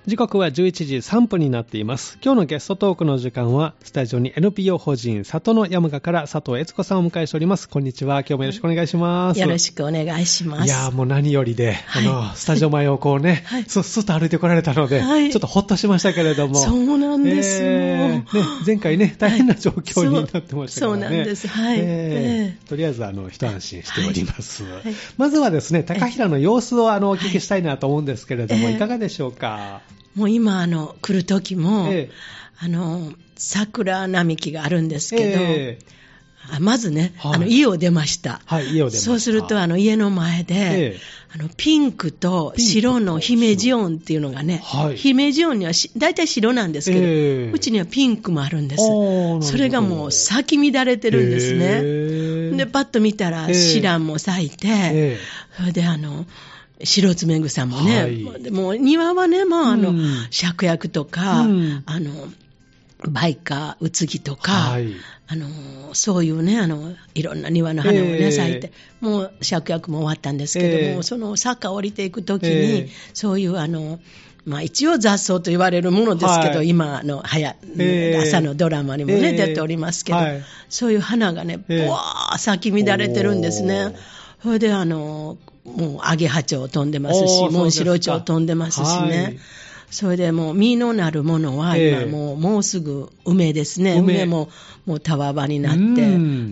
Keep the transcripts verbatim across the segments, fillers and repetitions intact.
時刻はじゅういちじさんぷんになっています。今日のゲストトークの時間はスタジオに エヌピーオー 法人里の山鹿から佐藤悦子さんをお迎えしております。こんにちは。今日もよろしくお願いします。 よろしくお願いします。 いやもう何よりで、はい、あのスタジオ前をこうね、はい、スッスッと歩いてこられたので、はい、ちょっとほっとしましたけれども。 そうなんですよ、 えーね、前回ね大変な状況になってましたからね。 そう、そうなんです。はい。 えー、とりあえずあの一安心しております。はいはい、まずはですね高平の様子をあのお聞きしたいなと思うんですけれども、はい、いかがでしょうか。 もう今あの来る時も、ええ、あの桜並木があるんですけど、ええ、まずね、はい、あの家を出ました、 はい、家を出ました。 そうするとあの家の前で、ええ、あのピンクと白の姫ジオンっていうのがね、はい、姫ジオンにはだいたい白なんですけど、ええ、うちにはピンクもあるんです。それがもう咲き乱れてるんですね、ええ、でパッと見たらシランも咲いて、ええ、それであの白爪草もね、はい、でも庭はね、まあ、あの、うん、芍薬とか、うん、あの梅花、うつぎとか、はい、あのそういうね、あのいろんな庭の花をね、えー、咲いて、もう芍薬も終わったんですけども、えー、その坂降りていくときに、えー、そういうあのまあ、一応雑草と言われるものですけど、はい、今の早、えー、朝のドラマにもね、えー、出ておりますけど、はい、そういう花がね、ぼわー咲き乱れてるんですね。それであのもうアゲハチョウ飛んでますし、モンシロチョウ飛んでますしね、はい、それでもう実のなるものは今もう、えー、もうすぐ梅ですね。梅、梅ももうたわばになって、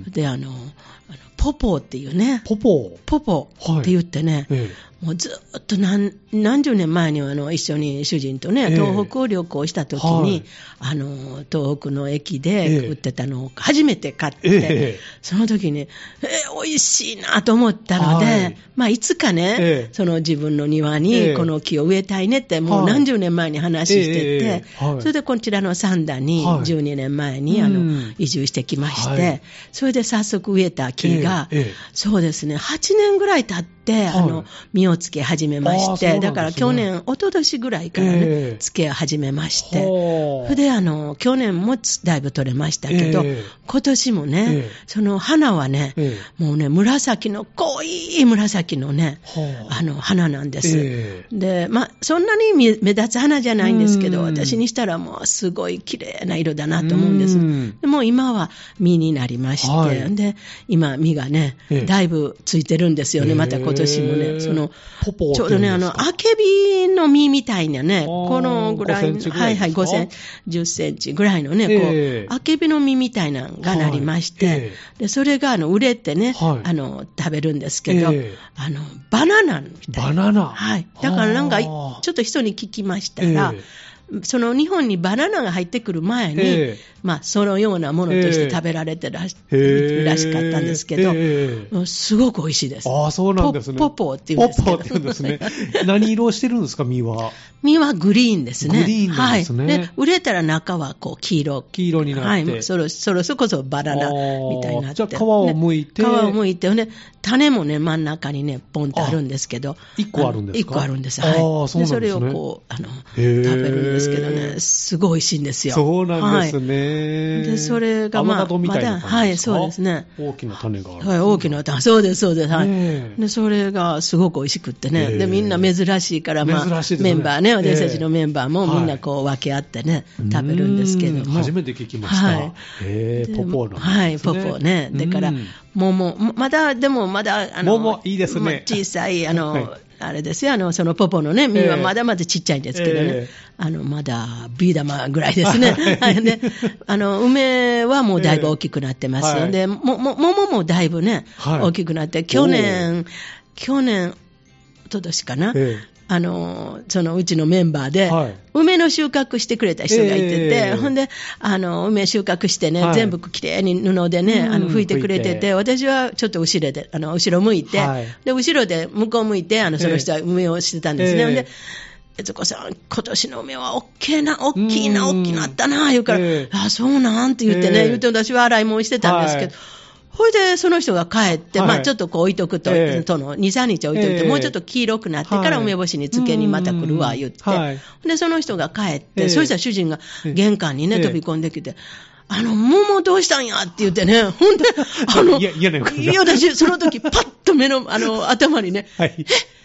であのポポっていうね、 ポポポポって言ってね、はい、えー、もうずっと 何, 何十年前にあの一緒に主人とね、えー、東北を旅行した時に、はい、あの東北の駅で売ってたのを初めて買って、えー、その時に、えー、美味しいなと思ったので、はい、まあ、いつかね、えー、その自分の庭にこの木を植えたいねってもう何十年前に話してて、はい、えーはい、それでこちらの三田にじゅうにねんまえに、はい、あの移住してきまして、はい、それで早速植えた木が、えーえー、そうですね、はちねんぐらい経って、はい、あの実をつけ始めまして、ね、だから去年、一昨年ぐらいからね、えー、つけ始めまして、それであの去年もだいぶ取れましたけど、えー、今年もね、えー、その花はね、えー、もうね、紫の濃い紫のね、あの花なんです。えー、で、まあそんなに目立つ花じゃないんですけど、私にしたらもうすごい綺麗な色だなと思うんです。でも今は実になりまして、はい、で今実がね、えー、だいぶついてるんですよね。また今年もね、そのポポちょうどね、あのあけびの実みたいなね、このぐらい、はいはい、ごセンチ、じゅっセンチぐらいのね、 えー、 こうあけびの実みたいなのがなりまして、はい、えー、でそれがあの売れてね、はい、あの食べるんですけど、えー、あのバナナみたいな、 バナナ、 はい、だからなんかちょっと人に聞きましたら、えーその日本にバナナが入ってくる前に、えーまあ、そのようなものとして食べられてら し,、えー、らしかったんですけど、えー、すごく美味しいです。 ああ、そうなんですね。 ポポっていうんですけど、 ポポって言うんですね。何色をしてるんですか、実は。 実はグリーンですね。 グリーンなんですね。 はい、で売れたら中はこう黄色。 黄色になって。 はい、それそれこそバナナみたいになって。 じゃあ皮を剥いて。 ね、皮を剥いて、ね、種もね、真ん中にね、ポンとあるんですけど。 いっこあるんですか？ いっこあるんです。はい。 あ、そうなんですね。 でそれをこう、あの、食べるんですけどね、すごい美味しいんですよ。 そうなんですね。 はい、で、それがまあ、 アボカドみたいな感じですか？ まだ、はい、そうですね。 大きな種がある。 はい、大きな種。そうです、そうです。はい。で、それがすごく美味しくってね。で、みんな珍しいから、まあ、ね、メンバーね、私たちのメンバーもみんなこう分け合ってね、はい、食べるんですけども。 初めて聞きました。はい。へー、ポポなんですね。 はい、ポポね。だから、桃、まだ、でもまだ、あの、 桃、いいですね。 小さい、あの、はい、あれですよ、あの、そのポポのね、実はまだまだちっちゃいんですけどね。えー、あの、まだ、ビー玉ぐらいですね。はい。で、あの、梅はもうだいぶ大きくなってます。えー、で、も、も、桃もだいぶね、はい、大きくなって、去年、去年、一昨年かな。えーあのそのうちのメンバーで、はい、梅の収穫してくれた人がいてて、えー、ほんであの梅収穫してね、はい、全部きれいに布でね、あの拭いてくれてて、私はちょっと後ろであの後ろ向いて、はい、で後ろで向こう向いてあのその人は梅をしてたんですね。えー、で悦子さん、今年の梅は大きいな、大きいな、大きなったな、言うから、えー、あ、そうなんって言ってね、えー、言って私は洗い物してたんですけど、はい、ほいでその人が帰って、はい、まあ、ちょっとこう置いとくと、えー、とのに、さんにち置いといて、えー、もうちょっと黄色くなってから梅干しに漬けにまた来るわ言って、はい、でその人が帰って、えー、そしたら主人が玄関にね、えー、飛び込んできて、あの桃どうしたんやって言ってね、ほんであのいやいや、ね、いや私その時パッと目のあの頭にね、はい、え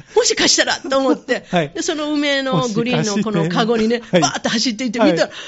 もしかしたらと思って、はい、でその梅のグリーンのこのカゴにね、バーッと走っていって見たら、はい、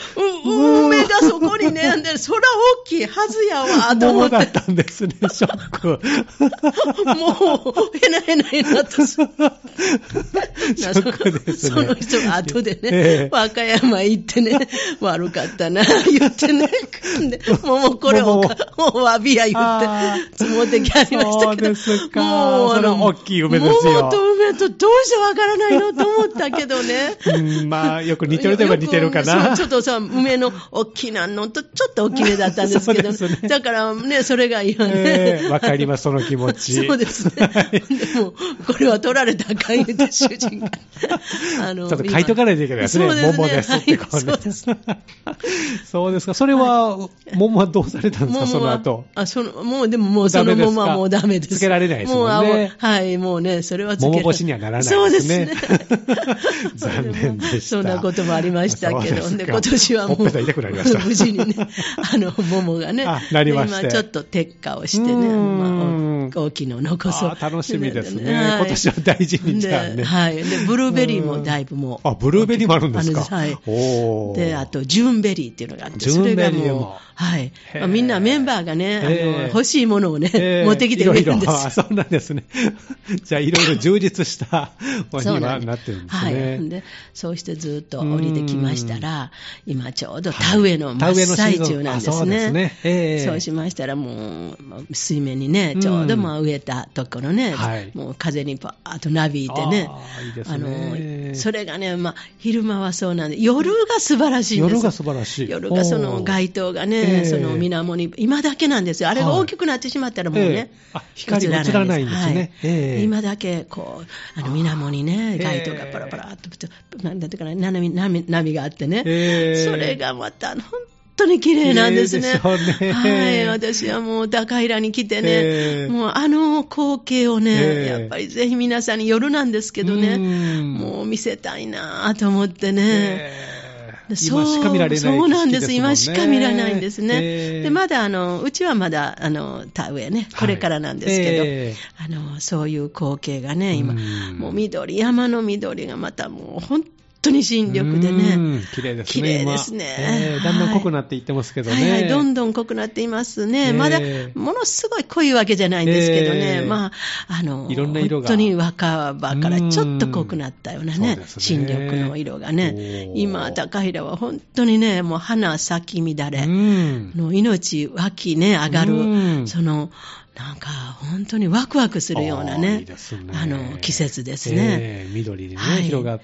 う梅がそこにね、で空大きいはずやわと思って。 桃だったんですね、ショック。 もう、へなへなへなと。ショックですね。 その人が後でね、えー、和歌山行ってね、悪かったな、言ってね、でもうこれを、もう詫びや言って、積もってきありましたけど。 そうですか。もう、その大きい梅ですよ。 桃と梅とどうしてわからないのと思ったけどね。 うん、まあ、よく似てるといえば似てるかな。 ちょっとさ、梅の大きなのとちょっと大きめだったんですけど、ねね、だからね、それがいいよね。 えー、わかります、その気持ち。 そうですね。でも、これは取られたらあかん言うて、主人が。 あのちょっと書いとかないといけないですね。ですね桃ですってこう、ね、はい、そうです。そうですか。それは、はい、桃はどうされたんですか、その後。 あ、その、もう、でももうその桃はもうダメです。 つけられないですもんね。 もう、はい、もうね、それはつけられない。 桃干しにはならないですね。 そうですね。 残念でした。 そんなこともありましたけど、で今年はもう、 ほっぺた痛くなりました。 無事にね、あの、桃がね、 なりまして。 今ちょっと撤果をしてね、まあ、大きいのを残そう。 楽しみですね。はい、今年は大事にじゃあね。 はい。で、ブルーベリーもだいぶもう。 あ、ブルーベリーもあるんですか。 はい。 おで、あと、ジューンベリーっていうのがあって、 ジューンベリーも。 はい。まあ、みんなメンバーがね、あの欲しいものをね、持ってきてくれるんですよ。 あ、そうなんですね。じゃあ、いろいろ充実したお庭になってるんですね。 はい。で、そうしてずっと降りてきましたら、今ちょうど田植えの真っ最中なんですね。そうですね。えー、そうしましたら、もう、水面にね、ちょうどまあ植えたところね、もう風にパーッとなびいてね。 あ、いいですね。 あの、それがね、まあ、昼間はそうなんで、夜が素晴らしいんです。 夜が素晴らしい。 夜がその街灯がね、その水面に、今だけなんですよ。あれが大きくなってしまったらもうね、 えー、あ、光が映らないんですね。はい、 えー、今だけこう、あの水面にね、街灯がパラパラっと、なんだってかな、波、波、波があってね、えー、それがまた、本当に綺麗なんですね。 ね、 はい、私はもう高平に来てね、えー、もうあの光景をね、えー、やっぱりぜひ皆さんに夜なんですけどね、もう見せたいなと思ってね。えー今しか見られない、 そうなんです。今しか見られないんですね。えー、でまだあのうちはまだあの田植えね、これからなんですけど、はい、えー、あのそういう光景がね、今もう緑、山の緑がまたもう本当に新緑でね、 綺麗ですね。 綺麗ですね、 えー。だんだん濃くなっていってますけどね。 はいはい、どんどん濃くなっていますね。えー、まだものすごい濃いわけじゃないんですけどね、えー、まああのいろんな色が本当に若葉からちょっと濃くなったようなね、ね、新緑の色がね、今高平は本当にね、もう花咲き乱れの命湧きね上がるその。なんか本当にワクワクするようなね、いいですね、あの季節ですね。 えー、緑にね、はい、広がって、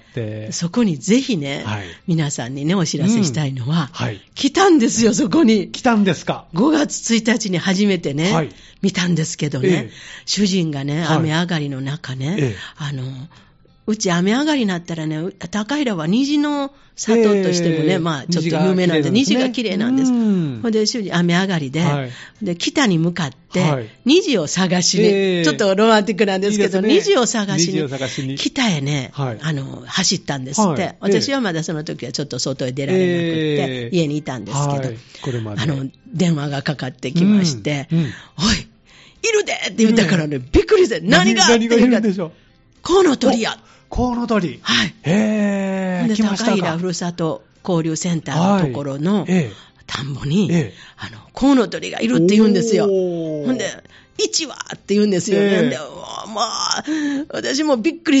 そこにぜひね、はい、皆さんにねお知らせしたいのは、 うんはい、 来たんですよそこに。 来たんですか。 ごがつついたちに初めてね、はい、見たんですけどね、えー、主人がね雨上がりの中ね、えー、あのうち雨上がりになったらね、高平は虹の里としてもね、えー、まあちょっと有名なんで、虹が綺麗なんです。ほんで、主人雨上がりで、はい、で、北に向かって、はい、虹を探しに、えー、ちょっとロマンティックなんですけど、いいですね、虹を探しに、に北へね、はい、あの、走ったんですって、はい、私はまだその時はちょっと外へ出られなくて、えー、家にいたんですけど、はい、これまであの、電話がかかってきまして、うんうん、おい、いるでって言ったからね、うん、びっくりして、何が何がいるんでしょう。 コウノトリや。 コウノトリ。 はい。 へー。 で、高平ふるさと交流センターのところの田んぼに、はい、あの、コウノトリがいるって言うんですよ。ほんで、いちわって言うんですよね。で、まあ、私もびっくりして、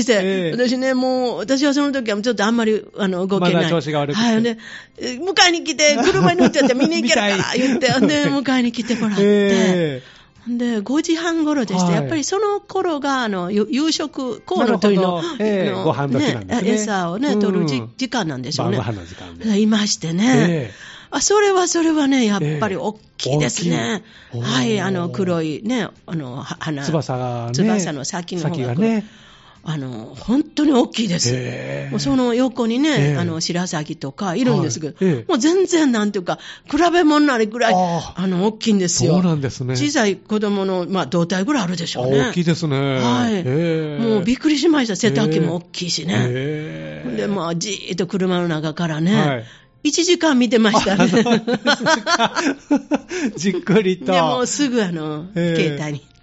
私ね、もう、私はその時はちょっとあんまり、あの、動けない。 まだ調子が悪くて。 はい。で、迎えに来て、車に乗っちゃって見に行けるから言って、で、迎えに来てもらって、で、ごじはん頃でして、はい、やっぱりその頃が、あの、夕食、コウノトリの、 えー、のご飯時なんですね。 餌をね、取るじ、うん、時間なんでしょうね。 晩ご飯の時間で。 いましてね。えー、あ、それはそれはね、やっぱり大きいですね。えー、はい、あの、黒いね、あの、花。 翼がね。 翼の先の方が。 先がね。 あの、本当に大きいです。えー、もうその横にね、えー、あの、白鷺とかいるんですけど、はいえー、もう全然なんていうか、比べ物なりぐらい、あ, あの、大きいんですよ。 そうなんですね。 小さい子供の、まあ、胴体ぐらいあるでしょうね。 大きいですね。 はい。えー、もうびっくりしました。背丈も大きいしね。えー、で、まあ、じーっと車の中からね、はい、いちじかん見てましたね。 じっくりと。 でもすぐあの、えー、携帯に。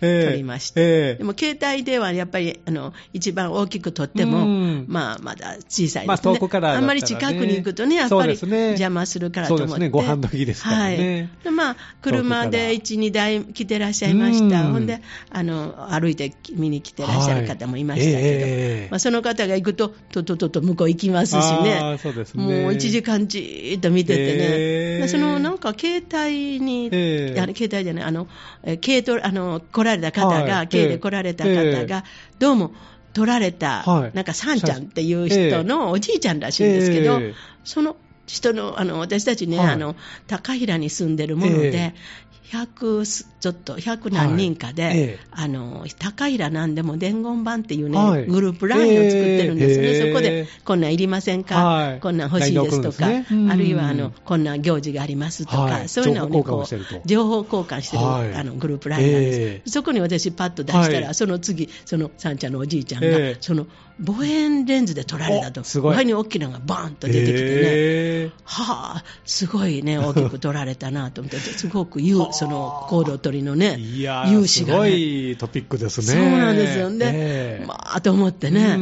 撮りまして、えー、でも携帯ではやっぱりあの一番大きく撮っても、まあ、まだ小さいですね、 まあ、遠くからだったらね、 あんまり近くに行くとね、やっぱり邪魔するからと思って、そうですね、 ご飯時ですからね、 はいでまあ、車でいち、にだい来てらっしゃいました、ほんであの歩いて見に来てらっしゃる方もいましたけど、はいえーまあ、その方が行くと、とととと向こう行きますしね、 そうですねもういちじかんじーっと見ててね、えー、そのなんか携帯に、えー、あの携帯じゃない、あの軽トあの来られた方が、はい、軽で来られた方が、えー、どうも撮られた、はい、なんかサンちゃんっていう人のおじいちゃんらしいんですけど、えー、その人の、あの私たちね、はい、あの高平に住んでるもので、えーひゃくちょっとひゃく何人かで、はいええ、あの高平なんでも伝言板っていうね、はい、グループラインを作ってるんですね、えー、そこでこんなんいりませんか、はい、こんなん欲しいですとか、ね、あるいはあのこんな行事がありますとか、はい、そういうのを、ね、こう情報交換してる、はい、あのグループラインなんです、えー、そこに私パッと出したら、はい、その次そのさんちゃんのおじいちゃんが、えー、その望遠レンズで撮られたと、前に大きなのがバーンと出てきてね、えー、はあすごいね大きく撮られたなと思ってすごく言うその行動取りのねいや勇姿が、ね、すごいトピックですね。 そうなんですよね、えー、まあと思ってね、うん、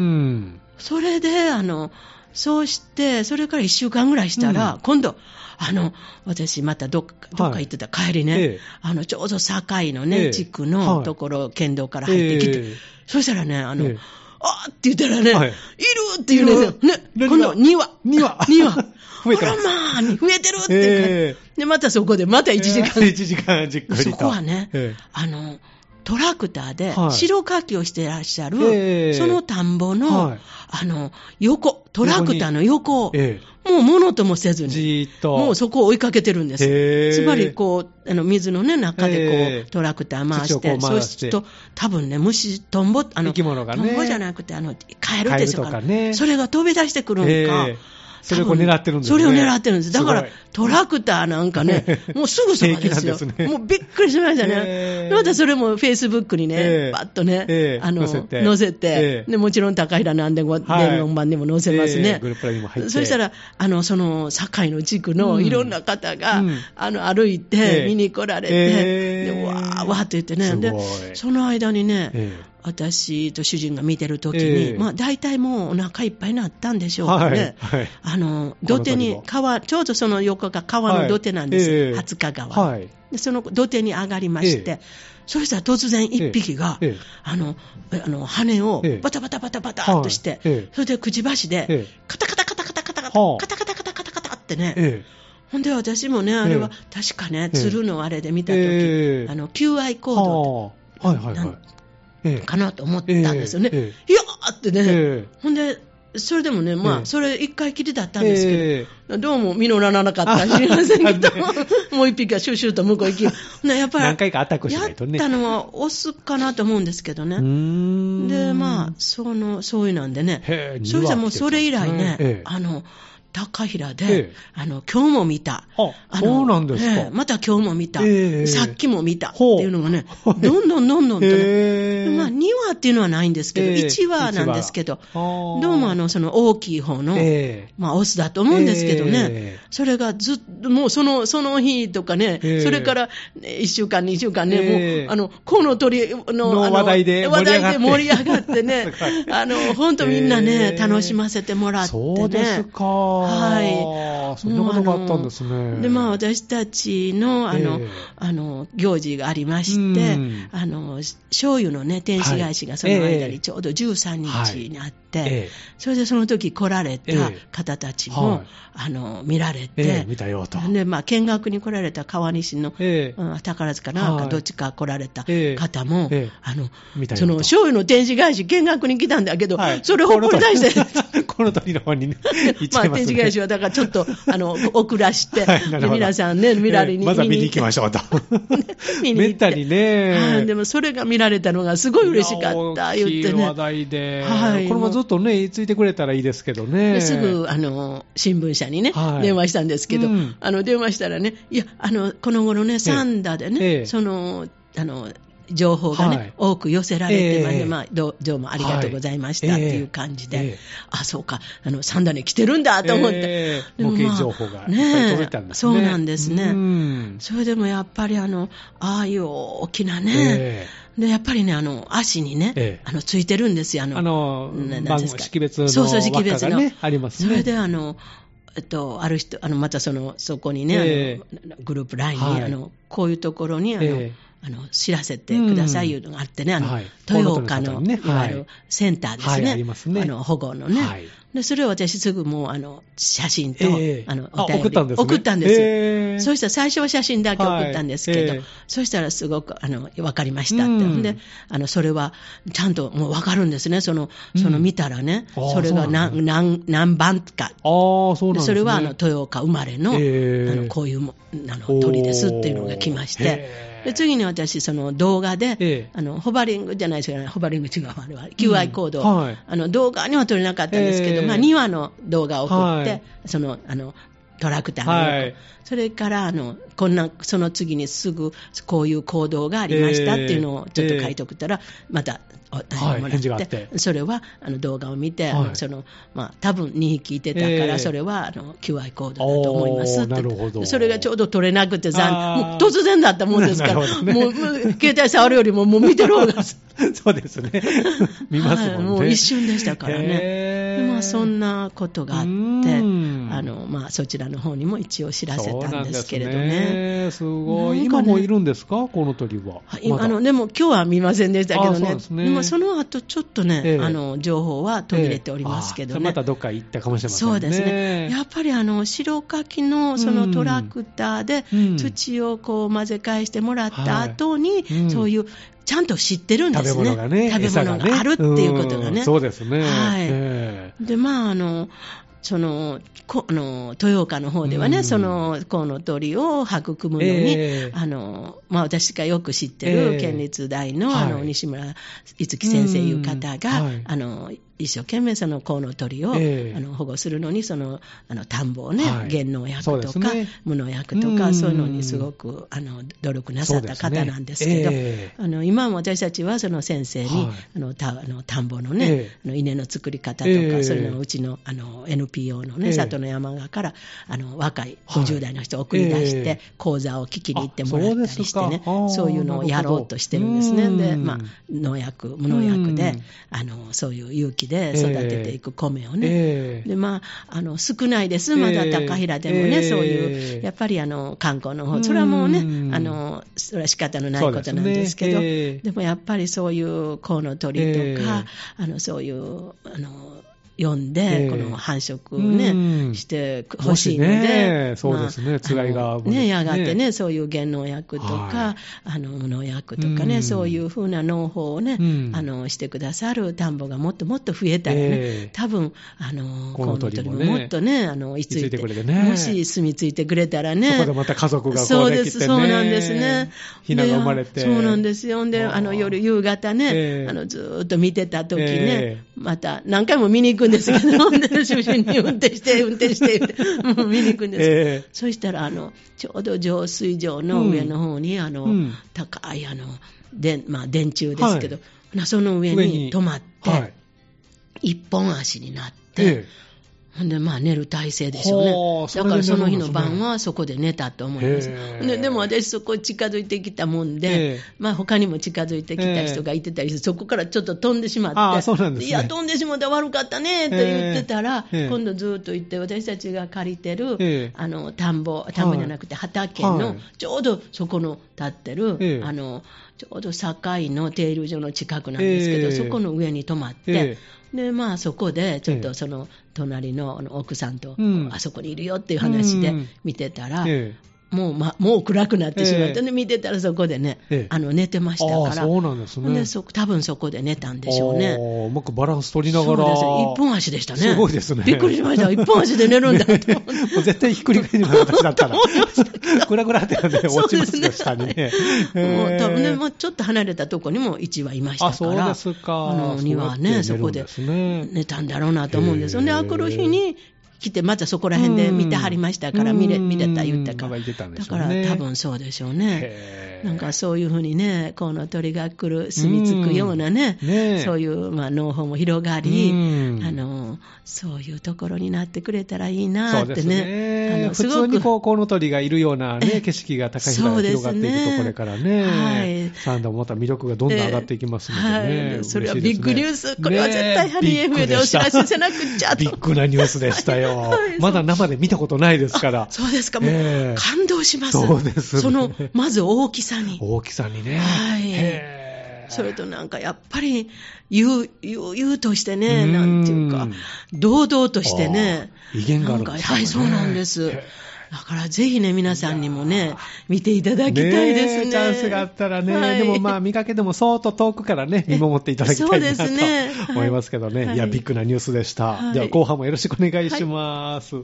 それであのそうしてそれからいっしゅうかんぐらいしたら、うん、今度あの私またどっか、どっか行ってた帰りね、はいえー、あのちょうど堺のね、えー、地区のところ、はい、県道から入ってきて、えー、そしたらねあの、えーあーって言ったらね、はい、いるって言うんですよ。ね、今度にわ。にわ。にわ。増えてます。ほらまあ、増えてるって、えー。で、またそこで、またいちじかん。 えー、いちじかんじっくりと。 そこはね、えー、あの、トラクターで白かきをしてらっしゃる、はい、その田んぼの、はい、あの、横、トラクターの横を、えー、もう物ともせずに、じーっともうそこを追いかけてるんです。つまり、こう、あの水の、ね、中でこう、えー、トラクター回して、そうすると、多分ね、虫、トンボ、あの、 生き物がね、 トンボじゃなくて、あの、カエルでしょうか、ね、それが飛び出してくるんか。えーそれを狙ってるんですね。 それを狙ってるんです。だからトラクターなんかね、もうすぐそばですよ。すね、もうびっくりしましたね。えー、またそれもフェイスブックにね、えー、バッとね、えー、あの載せて、載せてえー、でもちろん高平なんで伝言板にも載せますね。 えー、グループラインも入って。 そしたらあのその堺の地区のいろんな方が、うん、あの歩いて見に来られて、えー、でわーわーって言ってね、でその間にね。えー私と主人が見てるときに、えーまあ、大体もうお腹いっぱいになったんでしょうかね、はいはい、あの土手に川ちょうどその横が川の土手なんです、はいえー、初香川、はい、でその土手に上がりまして、えー、そしたら突然一匹が、えー、あのあの羽をバタバタバタバタっとして、えー、それでくちばしで、えー、カタカタカタカタカタカタカタカタカタカタカタってね、えー、ほんで私もねあれは確かね鶴のあれで見たとき、えー、あの求愛行動って、はいはいはいかなと思ったんですよね。えーえー、いやーってね、えー、ほんで、それでもね、まあ、えー、それ一回きりだったんですけど、えー、どうも実らなかったか知りませんけど、もう一匹はシューシューと向こう行き、ね、やっぱり、 何回かアタックしないとね。 やったのはオスかなと思うんですけどね。で、まあ、その、そういうなんでね、そしたらもうそれ以来ね、えー、あの、高平で、ええ、あの今日も見た、 あそうなんですか、ええ、また今日も見た、え、さっきも見たっていうのがね、どんどんどんどんとね、まあ、にわっていうのはないんですけど、いちわなんですけど、どうもあのその大きい方の、まあ、オスだと思うんですけどね、それがずっともうそのその日とかね、それからいっしゅうかん、にしゅうかんね、もうあのこの鳥 の, の話題で盛り上がってね、あの本当みんなね、楽しませてもらってね。 そうですか。はい、そんなことがあったんですね。 で、まあ、私たちのあの、えー、あの行事がありまして、あの醤油のね天使返しがその間にちょうどじゅうさんにちにあって、はいえー、それでその時来られた方たちも、えーはい、あの見られて、えー、見たよと。 で、まあ、見学に来られた川西の、えー、宝塚なんかどっちか来られた方も、えー、あのその醤油の天使返し見学に来たんだけど、はい、それをほっぽり出してこの鳥の方にね行っちゃいますね。 まあ、天使返しはだからちょっとあの遅らして、はい、で皆さんね見られに、 えー、まずは見に行きましょうと見にめったにね、 はい、でもそれが見られたのがすごい嬉しかった言ってね、大きい話題で、はい、これもずっとね言いついてくれたらいいですけどね。 すぐあの新聞社にね、はい、電話したんですけど、うん、あの電話したらね、いやあのこの頃ねサンダでね、えー、そのあの情報がね、はい、多く寄せられて、えーまあねまあ、ど, どうもありがとうございました、はい、っていう感じで、えー、あそうかあのサンダに来てるんだと思って、えー、でも、まあ、目撃情報がいっぱい届いたんですね。 そうなんですね。うんそれでもやっぱりあのああいう大きなね、えでやっぱりね、あの足にね、ええ、あのついてるんですよ、あの、 あの番号識別の輪っかが、ね、ありますね。 それであのえっと、ある人、あのまたそのそこにね、えー、あのグループラインに、はい、あのこういうところにあの、えーあの知らせてくださいいうのがあってね、うん、あの、はい、豊岡の、ね、いわゆるセンターですね、はい、ありますね、あの保護のね、はい、でそれを私すぐもうあの写真と、えー、あのお便り送ったんですね。 送ったんです、 えー、 そうしたら最初は写真だけ送ったんですけど、はいえー、そうしたらすごくあの分かりましたって、うん、であのそれはちゃんともう分かるんですね、その、その見たらね、うん、それが 何, 何, 何番か、あそうなんですね、それはあの豊岡生まれ の,、えー、あのこういうもあの鳥ですっていうのが来まして、で次に私その動画で、ええ、あのホバリングじゃないですかね、ホバリング違うあれは キューアイ コード、うんはい、あの動画には撮れなかったんですけど、えまあ、にわの動画を送って、はい、そのあのトラクターの横、はい、それからあのこんなその次にすぐこういう行動がありましたっていうのをちょっと書いておくったら、またお便りもらって、はい、って、それはあの動画を見て、はい、そのまあ、多分にひきいてたから、えー、それはあの キューアイ コードだと思いますって、なるほど、それがちょうど取れなくて残もう突然だったもんですから、ね、もう携帯触るよりももう見てる方がそうですね見ますもんね、はい、 もう一瞬でしたからね、まあ、そんなことがあって、あの、まあ、そちらの方にも一応知らせたんですけれどね。 すごい、ね、今もいるんですか、この鳥は。 はい、ま、あのでも今日は見ませんでしたけどね、ね、その後ちょっとね、えー、あの情報は途切れておりますけどね、 えー、またどっか行ったかもしれませんね。 そうですね、やっぱりあの白柿のそのトラクターで土をこう混ぜ返してもらった後に、うんはいうん、そういうちゃんと知ってるんですね、 食べ物がね、 食べ物があるっていうことがね、 そうですね、 はい、えー、でまああのそのこあの豊岡の方ではね、うん、そのコウノトリを育むのに、えーあのまあ、私がよく知ってる県立大 の,、えー、あの西村いつき先生いう方が、うんはい、あの一生懸命そのコウノトリを、えー、あの保護するのにそのあの田んぼをね、はい、減農薬とか、ね、無農薬とか、うん、そういうのにすごくあの努力なさった方なんですけど、ねえー、あの今も私たちはその先生に、はい、あの 田, あの田んぼのね、えー、あの稲の作り方とか、えー、そういうのをうちの、あの エヌピーオー のね、えー、里の山側からあの若いごじゅう代の人を送り出して、はい、講座を聞きに行ってもらったりしてね、そう, そういうのをやろうとしてるんですね。で、まあ、農薬無農薬であのそういう有機で育てていく米をね、えーでまあ、あの少ないです、まだ高平でもね、えー、そういうやっぱりあの観光の方、それはもうね、あのそれは仕方のないことなんですけど、 で,、ねえー、でもやっぱりそういうコウノトリとか、えー、あのそういうあの読んで、えー、この繁殖をね、してほしいので、ね、 そうですね、つがいがね、やがてね、そういう減農薬とか、はい、あの無農薬とかね、そういうふうな農法をね、あのしてくださる田んぼがもっともっと増えたらね、えー、多分あのコウノトリももっとね、あの居ついて、ね、もし住み着いてくれたらね、 そこでまた家族がこう、ね、 そうです、そうなんですね、 ひなが生まれて、 そうなんですよ。で、あの夜夕方ね、えー、あのずっと見てた時ね、えー、また何回も見に行くんですけど、主人に運転して運転してもう見に行くんです、えー、そしたらあのちょうど浄水場の上の方に、うん、あの、うん、高いあので、まあ、電柱ですけど、はい、その上に止まって、はい、一本足になって、えーでまあ、寝る体勢でしょうね。だからその日の晩はそこで寝たと思います。で, でも私そこ近づいてきたもんで、まあ、他にも近づいてきた人がいてたりして、そこからちょっと飛んでしまって、 あそうなんですね、 いや飛んでしまって悪かったねって言ってたら、今度ずっと行って私たちが借りてるあの田んぼ田んぼじゃなくて畑のちょうどそこの立ってる、あのちょうど境の停留所の近くなんですけど、そこの上に止まって、でまあ、そこでちょっとその隣の奥さんと、うん、あそこにいるよっていう話で見てたら、ええもうま、もう暗くなってしまって、ね、ええ、見てたらそこでね、ええ、あの寝てましたから、 あそうなんですね、 でそ多分そこで寝たんでしょうね。 うまくバランス取りながら、 そうです、一本足でしたね。 すごいですね。 びっくりしました、一本足で寝るんだと思って、ね、 もう絶対ひっくり返ります、私だったら、ぐらぐらってね、落ちますよ、下にね。 もう多分ね、もうちょっと離れたところにも一羽いましたから、 あそうですか、 あのにはね、そこで寝たんだろうなと思うんですよね。あくる日に来てまたそこら辺で見てはりましたから、見れ、見れた言ったから、だから多分そうでしょうね。なんかそういうふうにね、コウノトリが来る住み着くようなね、ねそういうまあ農法も広がり、あののそういうところになってくれたらいいなってね。 そうですね。 あのすごく普通にこうコウノトリがいるような、ね、景色が高い平が広がっていくところからね、はい、サンダもまた魅力がどんどん上がっていきますのでね。 えーはい、それはビッグニュース、これは絶対ハニー エフエム でお知らせせなくちゃと。 ビッグなニュースでしたよ。はい、まだ生で見たことないですから。 そうですか、もう、えー、感動します。 そうですね。 そのまず大きさに。 大きさにね。 はい。それとなんかやっぱり言う、言う、言うとしてね、なんていうか、堂々としてね。 威厳があるんですかね。 はい、そうなんです。だからぜひね、皆さんにもね、見ていただきたいですね。 ねチャンスがあったらね、はい、でもまあ見かけでもそうと遠くからね、見守っていただきたいなと思いますけどね。はい、いや、ビッグなニュースでした。はい、では後半もよろしくお願いします。はい、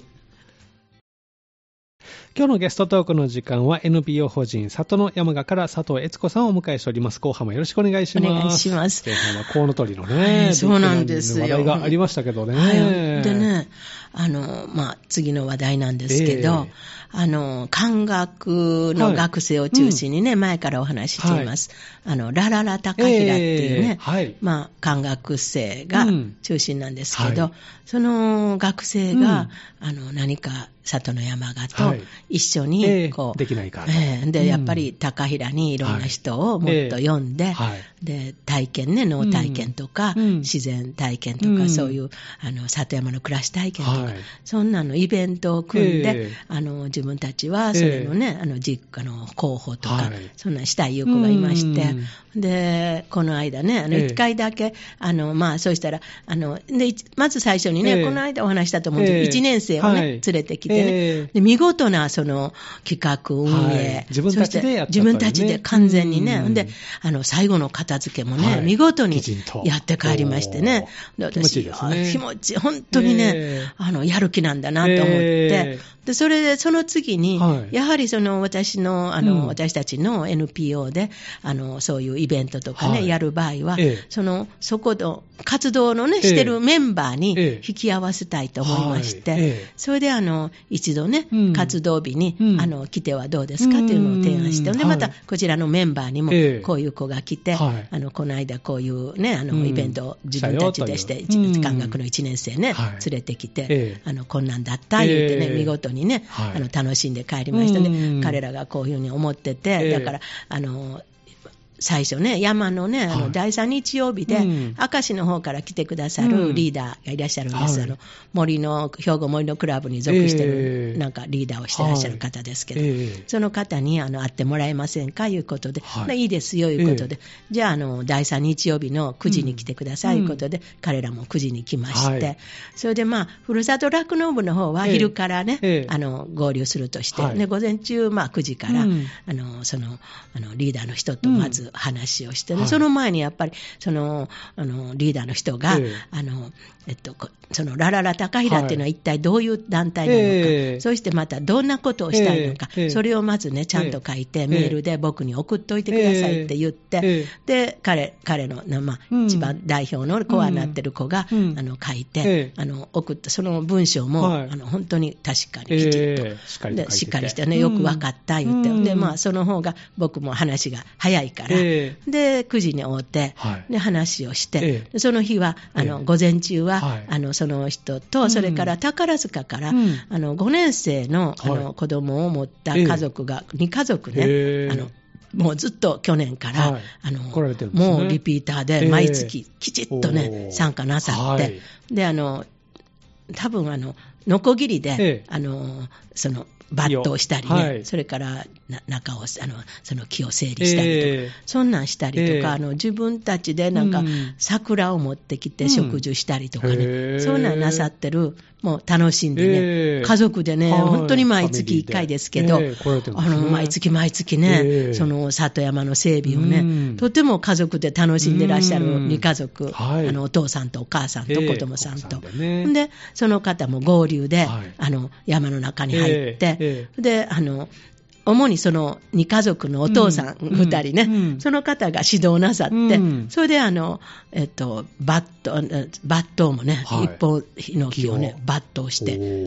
今日のゲストトークの時間は エヌピーオー 法人里の山賀から佐藤悦子さんをお迎えしております。後半もよろしくお願いします。 お願いします。 前半はコウノトリのね、 はい、そうなんですよ。 話題がありましたけどね。 はい、でね、あの、まあ、次の話題なんですけど、えー、あの、漢学の学生を中心にね、はい、うん、前からお話ししています。はい、あの、ラララ高平っていうね、えーはい、まあ、漢学生が中心なんですけど、うん、はい、その学生が、うん、あの、何か、里の山賀と一緒にこう、 はい、えー、できないかと、 えー、で、うん、やっぱり高平にいろんな人をもっと呼んで、はい、はい、で体験ね、脳体験とか、うん、自然体験とか、うん、そういうあの里山の暮らし体験とか、はい、そんなのイベントを組んで、えー、あの自分たちはそれのね、えー、あの実家の候補とか、はい、そんなしたいいう子がいまして、うん、でこの間ね、あのいっかいだけ、えー、あのまあそうしたらあのでまず最初にね、えー、この間お話したと思うんですけど、えー、いちねん生をね、はい、連れてきてね、えー、で見事なその企画運営、はい、 自分たちでやったと、ね、 自分たちで完全にね、うん、であの最後の片付けもね、はい、見事にやって帰りましてね、で私気持ちいいですね、気持ちいい、本当にね、えー、あのやる気なんだなと思って、えー、でそれでその次に、はい、やはりその私の、あの、うん、私たちの エヌピーオー であのそういうイベントとかね、はい、やる場合は、えー、そのそこの活動のね、してるメンバーに引き合わせたいと思いまして、えーえー、それであの一度ね、うん、活動日に、うん、あの来てはどうですかというのを提案して、うん、でまたこちらのメンバーにもこういう子が来て、えーはい、あのこの間こういうね、あのイベントを自分たちでして、うん、漢学のいちねん生ね、はい、連れてきて、えー、あのこんなんだった言ってね、えー、見事にね、はい、あの楽しんで帰りましたね、うん、彼らがこういうふうに思ってて、えー、だからあの最初ね、山のね、あの、だいさん日曜日で、はい、うん、明石の方から来てくださるリーダーがいらっしゃるんです。うん、あの、森の、兵庫森のクラブに属してる、えー、なんかリーダーをしてらっしゃる方ですけど、はい、えー、その方に、あの、会ってもらえませんかいうことで、はい、いいですよ、いうことで、えー、じゃあ、あの、だいさん日曜日のくじに来てください、いうことで、うん、彼らもくじに来まして、はい、それでまあ、ふるさと酪農部の方は昼からね、えー、あの、合流するとして、はい、で、午前中、まあ、くじから、うん、あの、その、あの、リーダーの人とまず、うん話をして、ね、はい、その前にやっぱりそのあのリーダーの人が、えーあのえっと、そのラララ高平っていうのは一体どういう団体なのか、えー、そしてまたどんなことをしたいのか、えー、それをまずねちゃんと書いて、えー、メールで僕に送っておいてくださいって言って、えー、で 彼, 彼の、まあうん、一番代表のコアになってる子が、うん、あの書いて、あの送ったその文章も、はい、あの本当に確かにきちっと、えー、しっかりと書いてて、でしっかりしてね、よく分かった言って、うん、でまあ、その方が僕も話が早いから、えー、でくじに会って、はい、で話をして、えー、その日はあの、えー、午前中は、はい、あのその人と、うん、それから宝塚から、うん、あのごねん生 の, あの、はい、子供を持った家族が、えー、に家族ね、えー、あのもうずっと去年から、はい、あの来られてるんですね、もうリピーターで毎月きちっとね、えー、参加なさって、はい、であの多分あのノコギリで、えー、あのその抜刀したりね、はい、それから中をあのその木を整理したりとか、えー、そんなんしたりとか、えー、あの自分たちでなんか、うん、桜を持ってきて植樹したりとかね、うん、そんなんなさってる、もう楽しんでね、えー、家族でね、本当に毎月いっかいですけど、えーね、あの毎月毎月ね、えー、その里山の整備をね、うん、とても家族で楽しんでらっしゃるに家族、うんはい、あのお父さんとお母さんと子供さんと、えーさんでね、でその方も合流で、はい、あの山の中に入って、えーえー、であの主にそのに家族のお父さんふたりね、うんうん、その方が指導なさって、うん、それであの、えっと、バット、バットもね、はい、一本ヒノキをね、バットをして、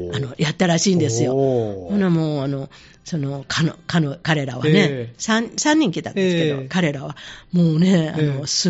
あの、やったらしいんですよ。ほなもう、あの、その、かの、かの、彼らはね、えー、3, 3人来たんですけど、えー、彼らはもうね、あの、えー、すっ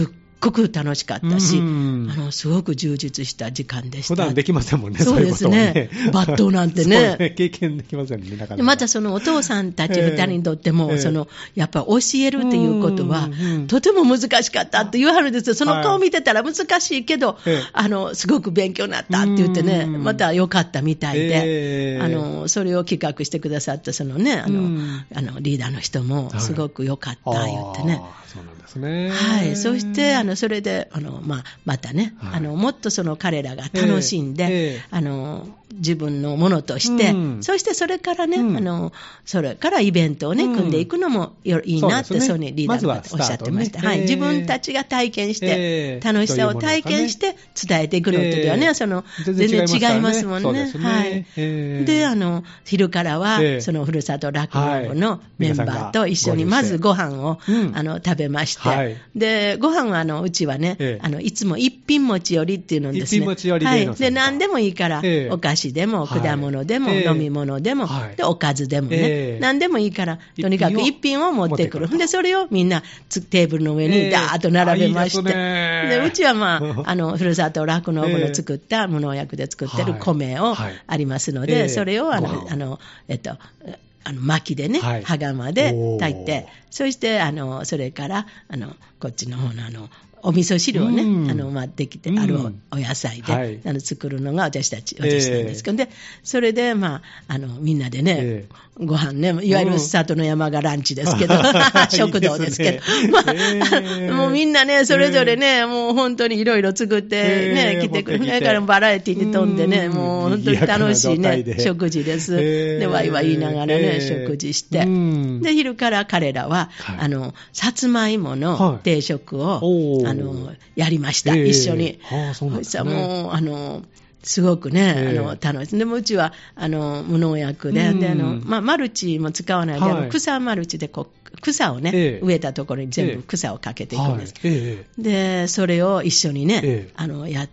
ごく楽しかったし、 うん、 あのすごく充実した時間でした。 普段できませんもんね。 そうですね。抜刀なんてね。 ね経験できませんね。なかなかでまたそのお父さんたちふたりにとっても、えー、そのやっぱ教えるっていうことは、うん、とても難しかったって言わはるんですよ。その顔見てたら難しいけど、はい、あのすごく勉強になったって言ってね、また良かったみたいで、えー、あのそれを企画してくださったそのね、あの、あのリーダーの人もすごく良かった言ってね。 そうなんですね。 はい。そしてあのそれであの、まあ、またね、はい、あのもっとその彼らが楽しんで、えーえー、あの自分のものとして、うん、そしてそれからね、うん、あのそれからイベントをね、うん、組んでいくのもいいなって、そう、ね、そうにリーダーの方おっしゃってました。まね、はい、自分たちが体験して、えー、楽しさを体験して伝えていくのとではね、えー、その全然違いますもんね。ねはい。えー、で、あの昼からは、えー、そのふるさと酪農部のメンバーと一緒にまずご飯を、うん、あの食べまして、はい、でご飯はあのうちはね、えー、あのいつも一品持ち寄りっていうのですね。一品持ち寄りで、はい、で何でもいいから、えー、お菓子でも果物でも、はい、飲み物でも、はい、でおかずでもね、えー、何でもいいからとにかく一品を持ってくる。でそれをみんなテーブルの上にダーッと並べまして、えー、でうちはまああのふるさと酪農部の作った無農薬で作ってる米をありますので、はいはい、それをあのあのえっとあの薪でね、はい、羽釜で炊いて、そしてあのそれからあのこっちの方のあのお味噌汁をね、うん、あのまあ、できてある お, お野菜で、はい、あの作るのが私たち、私なんですけど、えー、でそれで、まあ、あのみんなでね、えー、ご飯ね、いわゆる里の山がランチですけど、うん、食堂ですけど、いいですね、まあえー、もうみんなね、それぞれね、えー、もう本当にいろいろ作ってね、えー、来てくる、ね、だからバラエティに飛んでね、もう本当に楽しいね、食事です。えー、で、ワイワイ言いながらね、えー、食事して、で、昼から彼らは、はい、あの、さつまいもの定食を、はい、あのやりました、えー、一緒に。はあ、そうなんですね。もうあのすごくね、えー、あの楽しい。でもうちはあの無農薬で、であのまあ、マルチも使わないで、はい、あの草マルチでこう草をね、えー、植えたところに全部草をかけていくんです。えーはい、でそれを一緒にね、えー、あのやって、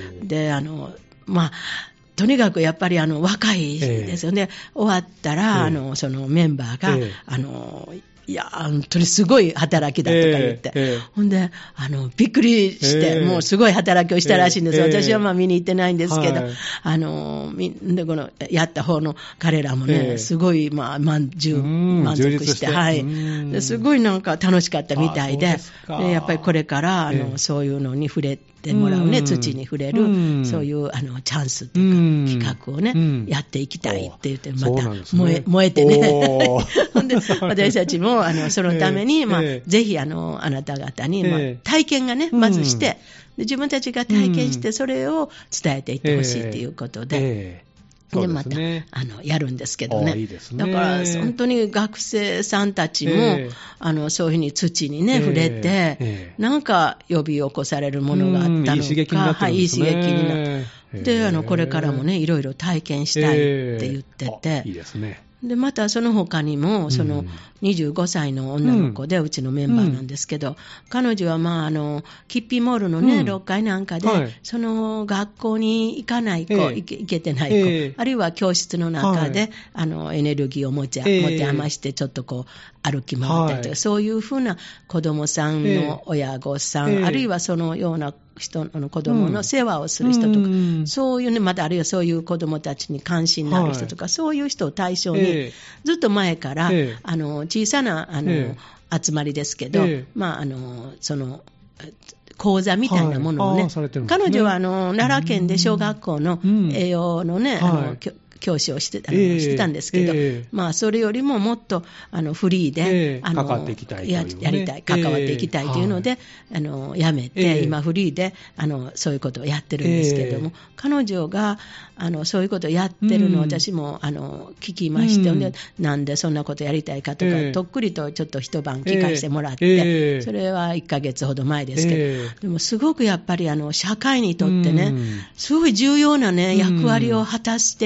であのまあとにかくやっぱりあの若いですよね。えー、終わったら、えー、あのそのメンバーが、えー、あのいや本当にすごい働きだとか言って、えーえー、ほんであのびっくりして、えー、もうすごい働きをしたらしいんです、えー、私はまあ見に行ってないんですけど、はい、あのみでこのやった方の彼らもね、えー、すごい、まあ、満足満足して、してはい、ですごいなんか楽しかったみたい で, でやっぱりこれからあの、えー、そういうのに触れてもらうね、土に触れる、うん、そういうあのチャンスというか、うん、企画をね、うん、やっていきたいって言ってまた燃 え, ね、燃えてねで私たちもあのそのために、えーまあえー、ぜひあのあなた方に、まあ、体験がねまずして、で自分たちが体験してそれを伝えていってほしいということで、えーえーでまた、ね、あのやるんですけど ね, いいですね。だから本当に学生さんたちも、えー、あのそういうふうに土にね、えー、触れて、えー、なんか呼び起こされるものがあったのか、いい刺激になってるんですね。はい、いい刺激になって、えー、であのこれからもねいろいろ体験したいって言ってて、えー、いいですね。でまたその他にもそのにじゅうごさいの女の子でうちのメンバーなんですけど、うん、彼女はまああのキッピーモールのね、うん、ろっかいなんかで、はい、その学校に行かない子、えー、行け、行けてない子、えー、あるいは教室の中で、はい、あのエネルギーを持ち、えー、持て余してちょっとこう歩き回ったりとか、はい、そういうふうな子どもさんの親御さん、えー、あるいはそのような人の子供の世話をする人とか、うん、そういうね、またあるいはそういう子供たちに関心のある人とか、はい、そういう人を対象に、えー、ずっと前から、えー、あの小さなあの、えー、集まりですけど、えー、まああのその講座みたいなものをね、はい、ね彼女はあの奈良県で小学校の栄養のね、うん、あの、はい教師をして、あの、えー、してたんですけど、えーまあ、それよりももっとあのフリーで、えー、あの関わっていきたいという、ね、や, やりたい関わっていきたいというので、えー、あのやめて、えー、今フリーであのそういうことをやってるんですけども、えー、彼女があのそういうことをやってるのを私も、うん、あの聞きまして、うん、でなんでそんなことやりたいかとか、えー、とっくりとちょっと一晩聞かせてもらって、えー、それはいっかげつほど前ですけど、えー、でもすごくやっぱりあの社会にとってね、うん、すごい重要な、ね、役割を果たしてるん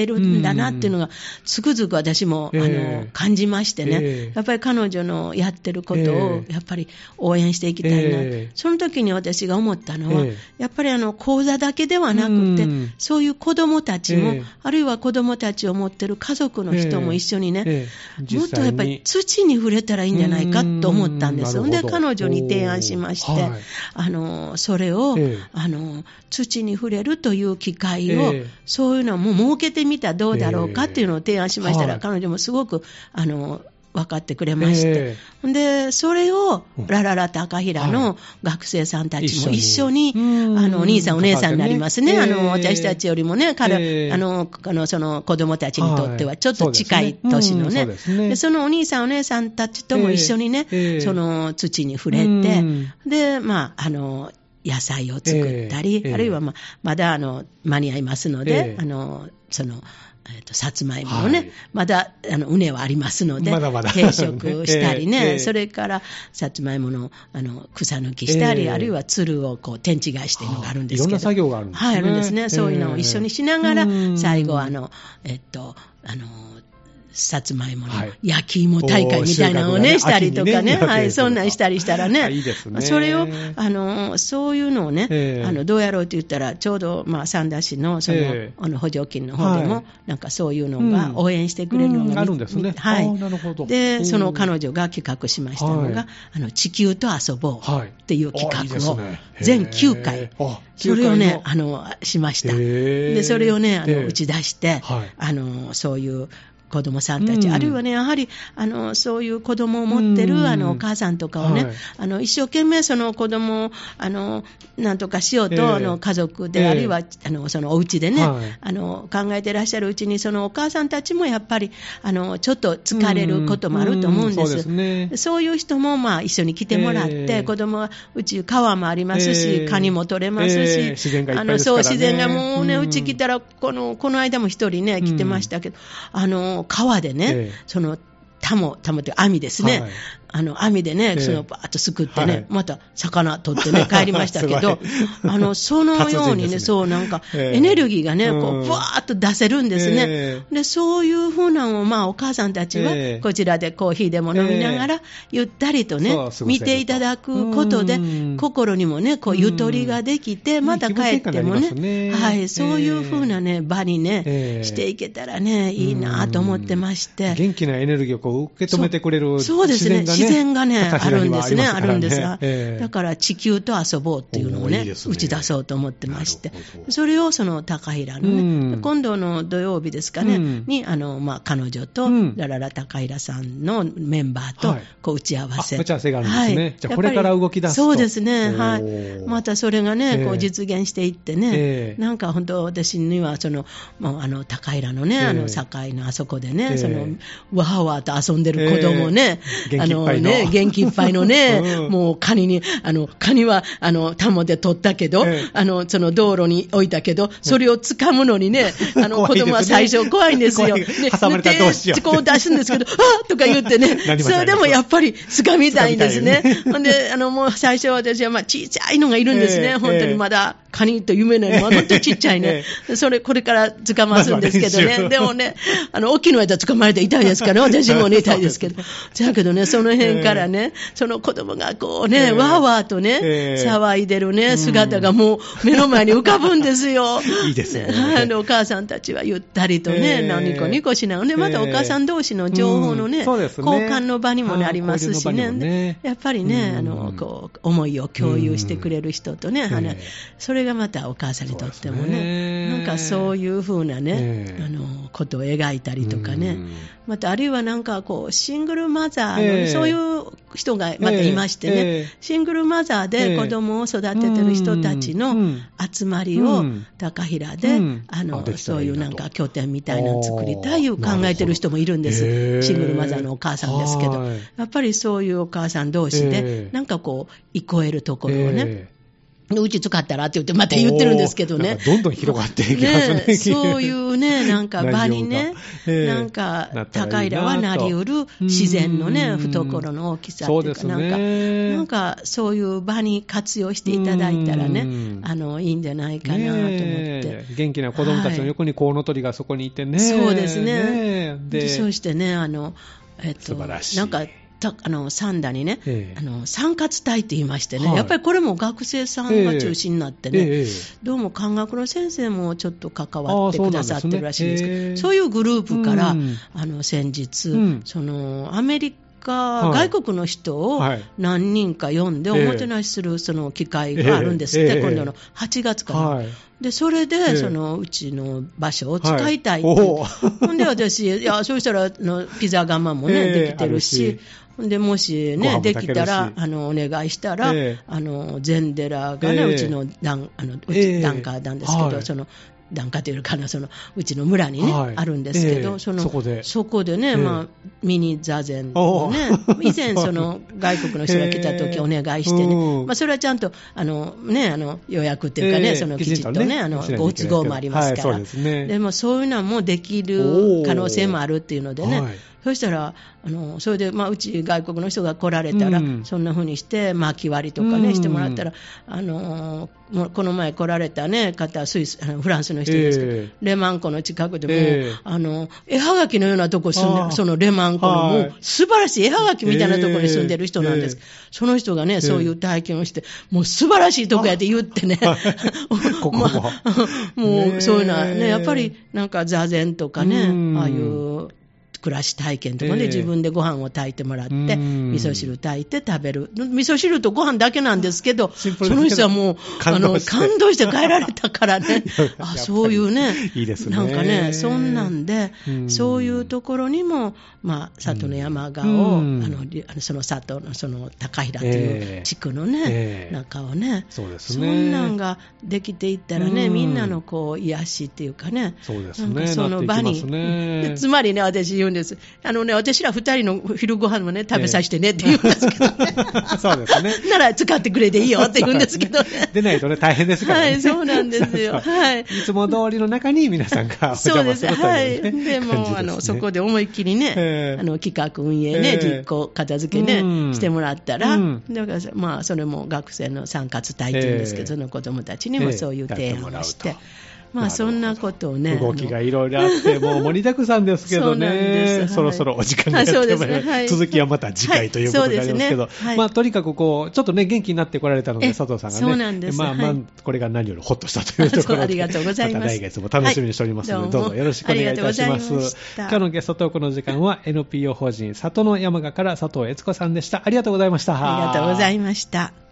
だなっていうのが、つくづく私も、 えー、 あの感じましてね、えー、やっぱり彼女のやってることをやっぱり応援していきたいな、えー、その時に私が思ったのは、えー、やっぱりあの講座だけではなくて、そういう子どもたちも、えー、あるいは子どもたちを持ってる家族の人も一緒にね、えー、もっとやっぱり土に触れたらいいんじゃないかと思ったんです。で彼女に提案しまして、はい、あのそれを、えー、あの土に触れるという機会を、えー、そういうのも設けてみたらどうだろうかっていうのを提案しましたら、えー、彼女もすごくあの分かってくれまして、えー、でそれをラララ高平の学生さんたちも一緒に、はい、あのお兄さんお姉さんになりますね、えー、あの私たちよりもね、彼、えー、あのあのその子供たちにとってはちょっと近い年のね、はい、そ, ねでそのお兄さんお姉さんたちとも一緒にね、えー、その土に触れて、でまああの野菜を作ったり、えー、あるいは、まあ、まだあの間に合いますので、えー、あのそのえー、とさつまいものね、はい、まだあの畝はありますので、 まだまだ定食したりね、 えー、 それからさつまいも の, あの草抜きしたり、えー、あるいはつるをこう天地返しというのがあるんですけど、 いろんな作業があるんですね。 はい、あるんですね。そういうのを一緒にしながら、えー、最後あの、えっとあのさつまいもの焼き芋大会みたいなのをね、はい、したりとかね、はい、そんなんしたりしたらね、 いいですね。 それをあのそういうのをね、えー、あのどうやろうと言ったら、ちょうど、まあ、三田市 の, その、えー、あの補助金の方でも、はい、なんかそういうのが応援してくれるのが、 うん、あるんですね。 はい、 なるほど。 でその彼女が企画しましたのが、はい、あの地球と遊ぼうっていう企画を、はい、全きゅうかい、それをねあのしました。でそれをねあの打ち出して、はい、あのそういう子どもさんたち、うん、あるいはね、やはりあのそういう子どもを持ってる、うん、あのお母さんとかをね、はい、あの一生懸命その子どもをあのなんとかしようと、えー、あの家族で、えー、あるいはあのそのお家でね、はい、あの考えてらっしゃるうちに、そのお母さんたちもやっぱりあのちょっと疲れることもあると思うんです。うんうん、そうですね、そういう人もまあ一緒に来てもらって、えー、子どもはうち川もありますし、えー、カニも取れますし、えー、 自然がいっぱいですからね。 あのそう自然がもうね、うち来たらこのこの間も一人ね来てましたけど、うん、あの川でね、ええ、そのタモ、タモという網ですね、はい、あの網でね、ええ、そのバーッとすくってね、はい、また魚取ってね帰りましたけどあのそのように ね, ねそうなんか、ええ、エネルギーがねこうバーッと出せるんですね、ええ、でそういうふうなのを、まあ、お母さんたちはこちらでコーヒーでも飲みながら、ええ、ゆったりとね見ていただくことで心にもねこうゆとりができて、また帰っても ね, ね、はい、そういうふうな、ね、場にね、ええ、していけたらねいいなと思ってまして、 元気なエネルギーをこう受け止めてくれる自然がね、 そうですね、自然がねあるんですね、あるんですが、 えー、 だから地球と遊ぼうっていうのを ね, いいね打ち出そうと思ってまして、それをその高平のね、うん、今度の土曜日ですかね、うん、にあの、まあ、彼女と、うん、ラララ高平さんのメンバーとこう打ち合わせ、 はい、打ち合わせがあるんですね、はい、じゃあこれから動き出すと。 そうですね、はい、またそれがねこう実現していってね、えー、なんか本当私にはそのもうあの高平のね、えー、あの境のあそこでね、えー、そのわーわーと遊んでる子供ね、 えー、 あのね元気いっぱいのね、うん、もうカニにあのカニはあのタモで取ったけど、えー、あのその道路に置いたけど、それを掴むのにね、あの子供は最初怖いんですよ。 ね、挟まれたらどうしよう。 こう出すんですけど、あーとか言ってね、それでもやっぱり掴みたいんですね。ほんであのもう最初は私はまあ小さいのがいるんですね。えー、本当にまだカニと夢のようにもっとちっちゃいね。えー、それこれから掴ますんですけどね。でもね、あの大きいのやったら掴まれて痛いですから、私もね痛いですけど。だけどね、その辺からね、えー、その子供がこうね、えー、わーわーとね、えー、騒いでるね姿がもう目の前に浮かぶんですよ。 いいですね。 あのお母さんたちはゆったりとね、えー、ニコニコしながらね、またお母さん同士の情報のね、えー、交換の場にもなりますしね、ねやっぱりね、あのこう思いを共有してくれる人とね、えー、それがまたお母さんにとってもね、なんかそういう風なね、えー、あのことを描いたりとかね、またあるいはなんかこうシングルマザーの、えー、そういう人がまたいましてね、えー、シングルマザーで子供を育ててる人たちの集まりを高平で、うん、あのそういうなんか拠点みたいなのを作りたいいう考えてる人もいるんです。えー、シングルマザーのお母さんですけど、やっぱりそういうお母さん同士で、えー、なんかこう憩えるところをね、えーうち使ったらって言って、また言ってるんですけどね。 どんどん広がっていきますね。 ねそういうね、なんか場にね、 えー、 なんか高平はなりうる自然のね、懐の大きさっていうか、なんか、なんかそういう場に活用していただいたらね、あの、いいんじゃないかなと思って。 ね、元気な子供たちの横にコウノトリがそこにいてね。 そうですね。 ねでそしてね、あの、えっと、 素晴らしい。 なんかあの三田にね、 ええ、 あの産活隊って言いましてね、 はい、 やっぱりこれも学生さんが中心になってね、 ええ、 どうも漢学の先生もちょっと関わってくださってるらしいんですけど、そう、 ね、 そういうグループから、 うん、 あの先日、 うん、 そのアメリカ、 はい、 外国の人を何人か呼んでおもてなしするその機会があるんですって、 ええ、 今度のはちがつから。 はい、 でそれで、 ええ、 そのうちの場所を使いたいって、はい、ほんで私、いやそうしたらのピザ窯もね、ええ、できてるし、でもしね、できたらあのお願いしたら、ええ、あの禅寺がね、ええ、うちのダンあのうちダンカーなんですけど、はい、その檀家というかな、そのうちの村に、ね、はい、あるんですけど、 えー、 そのそこで、 そこでね、えーまあ、ミニ座禅をね、以前その外国の人が来た時お願いしてね、えーまあ、それはちゃんとあの、ね、あの予約っていうかね、えー、そのきちっとね、ねあのご都合もありますから、はい、そうですね、でもそういうのもできる可能性もあるっていうのでね、はい、そしたらあのそれで、まあ、うち外国の人が来られたら、うん、そんな風にして巻き割りとかね、うん、してもらったら、あのもうこの前来られた、ね、方スイスあのフランスの人ですけど、えー、レマン湖の近くでも、えー、あの絵はがきのようなとこ住んでる、そのレマン湖のもう素晴らしい絵はがきみたいなところに住んでる人なんです、えー、その人がね、そういう体験をしてもう素晴らしいとこやって言ってねここも、まあ、もうそういうのはね、やっぱりなんか座禅とかね、ああいう暮らし体験とかね、えー、自分でご飯を炊いてもらって味噌汁炊いて食べる、味噌汁とご飯だけなんですけど、その人はもう感動して、あの感動して帰られたからねあそういうね、 いいですね、 なんかね、そんなんで、うん、そういうところにも、まあ、里の山側を、うん、あのその里のその高平という地区のね、えー、中をね、そうですね、そんなんができていったらね、うん、みんなのこう癒しっていうかね、 そうですね、 なんかその場に、ね、つまりね、私言うんです、あのね、私ら二人の昼ご飯もね、食べさせてねって言うんですけどね、えー、そうですねなら使ってくれていいよって言うんですけどねでないとね、大変ですからね。 はい、そうなんですよ。はい。いつも通りの中に皆さんがお邪魔するという、ね、 そうです。はい。でも、ね、あの、そこで思いっきりね、えー、あの、企画運営ね、えー、実行、片付けね、うん、してもらったら、うん、だから、まあ、それも学生の参活隊っていうんですけど、えー、その子供たちにもそういう提案をして、えーまあそんなことをね、 動きがいろいろあってもう盛りだくさんですけどね、 そ, はい、そろそろお時間がやってまいりました、はい、続きはまた次回ということになりますけど、はいねはい、まあ、とにかくこうちょっとね元気になってこられたので佐藤さんがね、 そうなんです、 まあまあ、これが何よりホッとしたというところで、 ありがとうございます、 また来月も楽しみにしておりますので、はい、どうぞよろしくお願いいたします。今日のゲストトークの時間は エヌピーオー 法人里の山賀から佐藤悦子さんでした。ありがとうございました。 ありがとうございました。